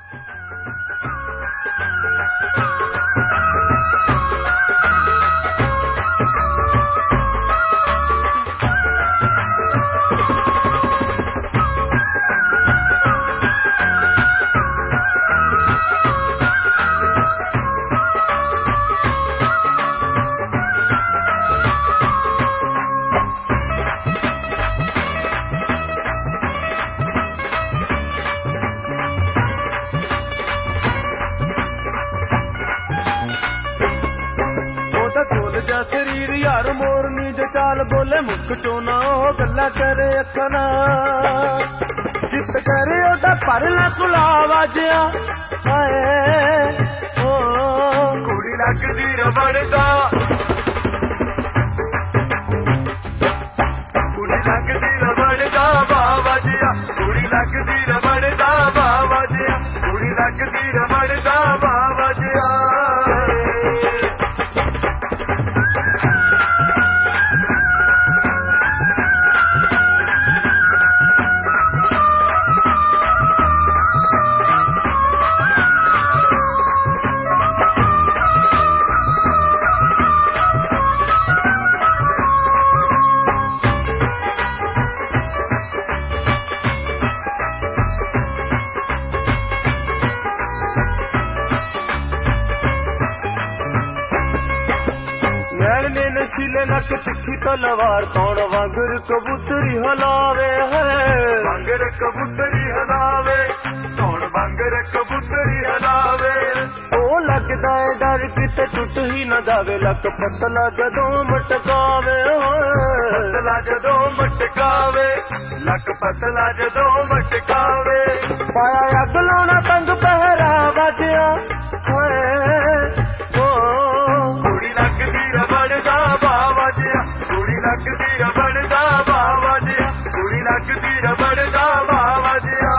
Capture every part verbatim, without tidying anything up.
शरीर यार मोरनी जो चाल बोले मुख चो ना हो गल्ला करे अखना जित करे ओदा पर ना कुलावा जिया हाय ओ कुड़ी लगदी रबड़दा कुड़ी लगदी रबड़दा बाबा जिया कुड़ी लगदी रबड़दा बाबा जिया कुड़ी लगदी रबड़दा बाबा जिया नशीले नक तिखी तलवार कौन वांगर कबूतरी हलावे है वांगर कबूतरी हलावे कौन वांगर कबूतरी हलावे ओ लगदा है डर किते टुट ही न जावे लक पतला जदों मटकावे पतला जदों मटकावे लक पतला जदों मटकावे पाया अग लाउणा तंग पहरा वजया कुड़ी लगदी रबड़दा बाबा जिया कुड़ी लगदी रबड़दा बाबा जिया कुड़ी लगदी रबड़दा बाबा जिया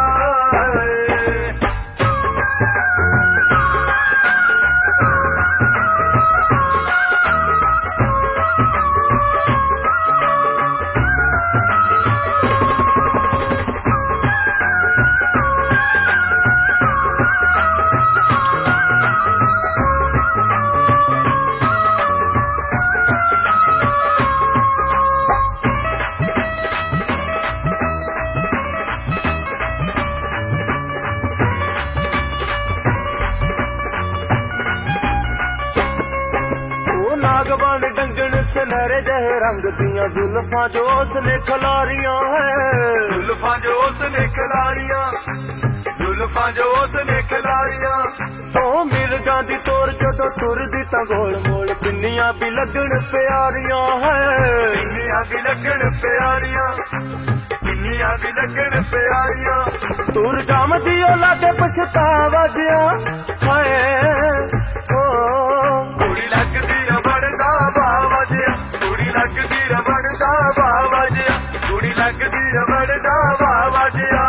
नागवान डंगन सुनहरे जहे रंग दिया जुल्फां जो उसने खलारियां है जुल्फां जो उसने खलारियां जुल्फां जो उसने खलारियां तो मिल जांदी तोर जदों तुरदी तां गोल मोल पिन्नियां भी लगण प्यारियां है पिन्नियां भी लगण प्यारियां पिन्नियां भी लगण प्यारियां तुर जामदी ओ लागे पछतावा जिया हाय ओ कुड़ी लगदी रबड़दा बाबा जिया कुड़ी लगदी रबड़दा बाबा जिया कुड़ी लगदी रबड़दा बाबा जिया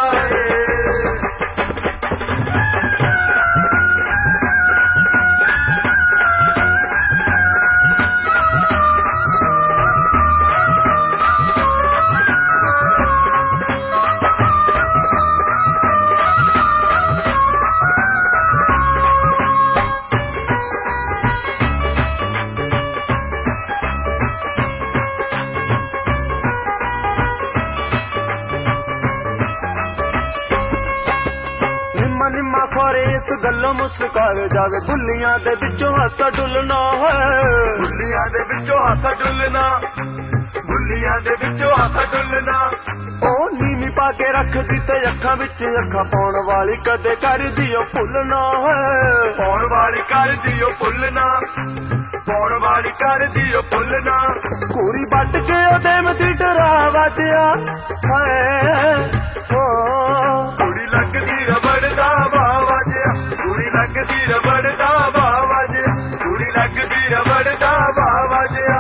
इस गल्लों मुस्काए जावे बुलियां दे विचों हासा डुलना है बुलियां दे विचों हासा डुलना बुलियां दे विचों हासा डुलना ओ नीवी पा के रख दी ते अखां विच अखां पाउण वाली कदे कर दियो भुलना है पाउण वाली कर दियो भुलना पाउण वाली कर दियो भुलना पूरी बट के ओदे मती डरा वजया हाय ओ कुड़ी लगदी रबड़दा बाबा जिया कुड़ी लगदी रबड़दा बाबा जिया कुड़ी लगदी रबड़दा बाबा जिया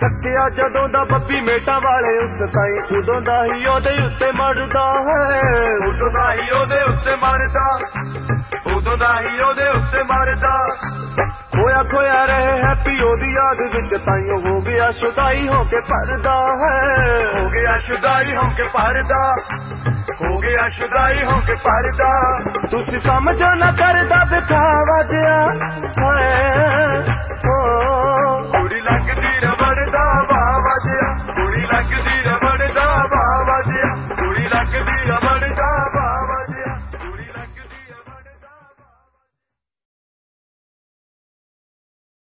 ਥੱਕਿਆ ਜਦੋਂ ਦਾ ਬੱਬੀ ਮੇਟਾਂ ਵਾਲੇ ਉਸ ਤਾਈਂ ਉਦੋਂ ਦਾ ਹੀ ਉਹਦੇ ਉੱਤੇ ਮਰਦਾ ਹੈ ਉਦੋਂ ਦਾ ਹੀ ਉਹਦੇ ਉੱਤੇ ਮਰਦਾ ਉਦੋਂ ਦਾ ਹੀ ਉਹਦੇ ਉੱਤੇ ਮਰਦਾ ਖੋਇਆ ਖੋਇਆ ਰਹੇ ਹੈਪੀ ਉਹਦੀ ਯਾਦ ਵਿੱਚ ਤਾਈਂ ਹੋ ਗਿਆ ਸ਼ੁਦਾਈ ਹੋ ਕੇ ਪਰਦਾ ਹੈ ਹੋ ਗਿਆ ਸ਼ੁਦਾਈ ਹੋ ਕੇ ਪਰਦਾ ਹੋ ਗਿਆ ਸ਼ੁਦਾਈ ਹੋ ਕੇ ਪਰਦਾ ਤੁਸੀਂ ਸਮਝੋ ਨਾ ਕਰਦਾ ਵਿਖਾਵਾ ਜਿਹਾ ਹਾਏ